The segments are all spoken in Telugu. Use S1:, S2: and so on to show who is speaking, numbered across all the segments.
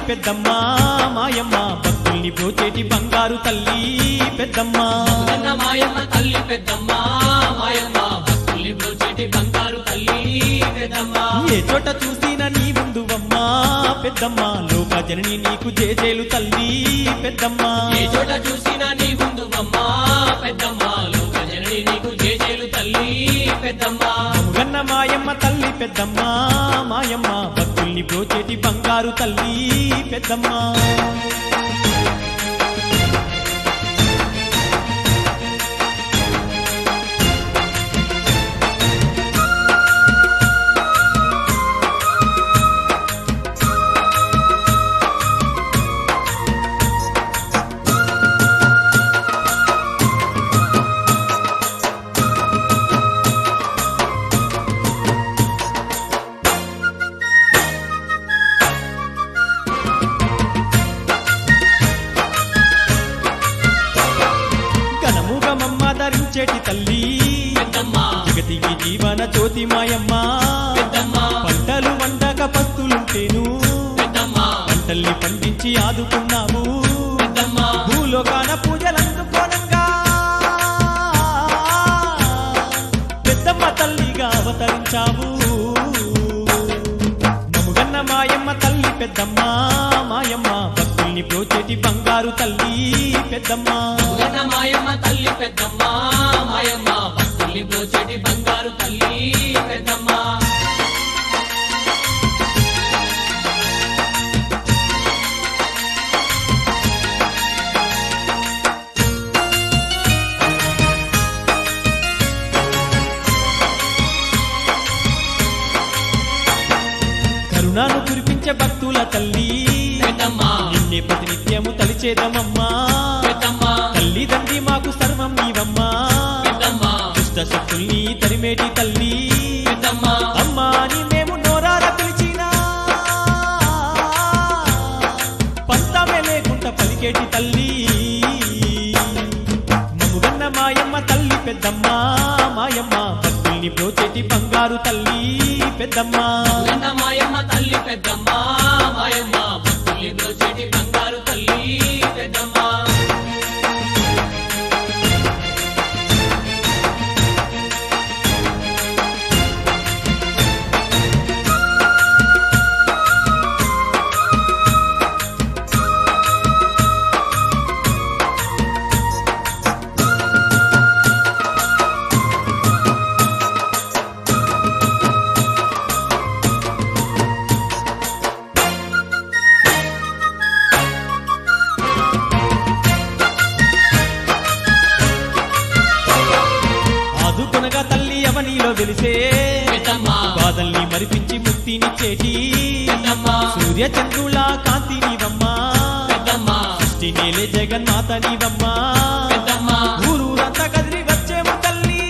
S1: పెద్దమ్మ మాయమ్మ భక్తుల్ని బ్రోచేటి బంగారు తల్లి పెద్దమ్మ
S2: మాయమ్మ తల్లి పెద్దమ్మ మాయమ్మ భక్తుల్ని బ్రోచేటి బంగారు తల్లి పెద్దమ్మ
S1: ఏ చోట చూసినా నీ ముందువమ్మా పెద్దమ్మ లోక జనని నీకు జేజేలు తల్లి పెద్దమ్మ
S2: ఏ చోట చూసినా నీ ముందువమ్మ పెద్దమ్మ లోక జనని నీకు జేజేలు తల్లి పెద్దమ్మ
S1: గన్న మాయమ్మ తల్లి పెద్దమ్మ మాయమ్మ భక్తుల్ని బ్రోచేటి బంగారు తల్లి పెద్దమ్మ ధరించేటి తల్లి
S2: పెద్దమ్మ
S1: జగతికి జీవన జ్యోతి మాయమ్మ
S2: పెద్దమ్మ
S1: పంటలు వండక పస్తులుంటేను
S2: పెద్దమ్మ
S1: పంటల్ని పండించి ఆదుకున్నావు
S2: పెద్దమ్మ
S1: భూలోకాన పూజలందుకోనంగా పెద్దమ్మ తల్లిగా అవతరించావు మముగన్న మాయమ్మ తల్లి పెద్దమ్మ మాయమ్మ భక్తుల్ని బ్రోచేటి బంగారు తల్లి పెద్దమ్మ
S2: మాయమ్మ తల్లి పెద్దమ్మ మాయమ్మ భక్తుల్ని బ్రోచేటి బంగారు తల్లి పెద్దమ్మ
S1: కరుణాను కురిపించే భక్తుల తల్లి
S2: పెద్దమ్మ
S1: నిన్నే ప్రతినిత్యము తలిచేదమమ్మా
S2: పెద్దమ్మ
S1: తల్లిదండ్రి మాకు సర్వం నీవమ్మా
S2: పెద్దమ్మ
S1: దుష్ట శక్తుల్ని తరిమేటి తల్లి
S2: పెద్దమ్మ
S1: అమ్మా అని మేము నోరార పిలిచినా పంతమే లేకుండా పలికేటి తల్లి మముగన్న మాయమ్మ తల్లి పెద్దమ్మ మాయమ్మ భక్తుల్ని బ్రోచేటి బంగారు తల్లి పెద్దమ్మ
S2: మాయమ్మ తల్లి పెద్దమ్మ మాయమ్మ భక్తుల్ని బ్రోచేటి బంగారు తల్లి పెద్దమ్మ
S1: ఆదుకొనగా తల్లి అవనిలో వెలిసే
S2: పెద్దమ్మ
S1: బాధల్ని మరిపించి ముక్తినిచ్చేటి
S2: పెద్దమ్మ
S1: సూర్య చంద్రుల కాంతి నీవమ్మా
S2: పెద్దమ్మ
S1: సృష్టి నేలే జగన్మాత నీవమ్మా
S2: పెద్దమ్మ
S1: ఊరూరంతా కదిలి వచ్చేము తల్లి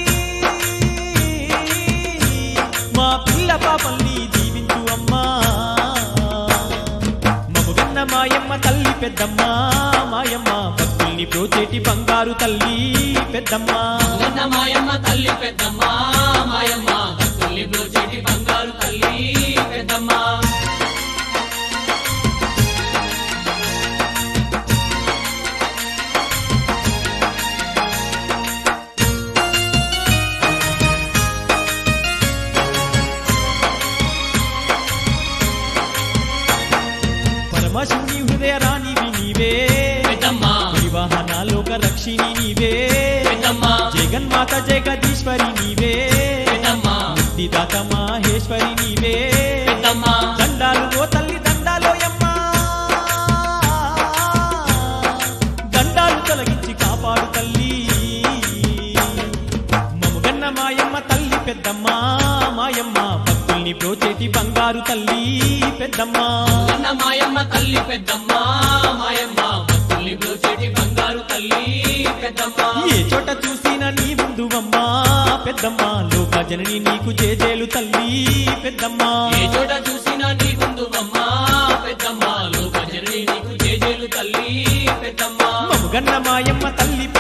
S1: మా పిల్ల పాపల్ని దీవించు అమ్మా మముగన్న మాయమ్మ తల్లి పెద్దమ్మ మాయమ్మ భక్తుల్ని బ్రోచేటి బంగారు తల్లి పెద్దమ్మ
S2: మాయమ్మ తల్లి పెద్దమ్మ మాయమ్మ భక్తుల్ని బ్రోచేటి బంగారు తల్లి పెద్దమ్మ
S1: పరమశివుని హృదయ రాణివి నీవే
S2: పెద్దమ్మ
S1: వివాహన లోక రక్షిణి నీవే
S2: పెద్దమ్మ
S1: జగన్మాత జగదీశ్వరి నీవే
S2: పెద్దమ్మ
S1: ముక్తిదాత మాహేశ్వరి నీవే
S2: పెద్దమ్మ
S1: దండాలు ఓ తల్లి దండాలో యమ్మా దండాలు తొలగించి కాపాడు తల్లి మముగన్న మాయమ్మ తల్లి పెద్దమ్మ మాయమ్మ భక్తుల్ని బ్రోచేటి బంగారు తల్లి పెద్దమ్మ
S2: మాయమ్మ తల్లి పెద్దమ్మ మాయమ్మ భక్తుల్ని బ్రోచేటి బంగారు తల్లి పెద్దమ్మ
S1: ఏ చోట చూసినా నీ ముందువమ్మా పెద్దమ్మ లోక జనని నీకు జేజేలు తల్లి పెద్దమ్మ
S2: ఏ చోట చూసినా నీ ముందువమ్మ పెద్దమ్మ లోక జనని నీకు జేజేలు తల్లి పెద్దమ్మ
S1: మముగన్న మాయమ్మ తల్లి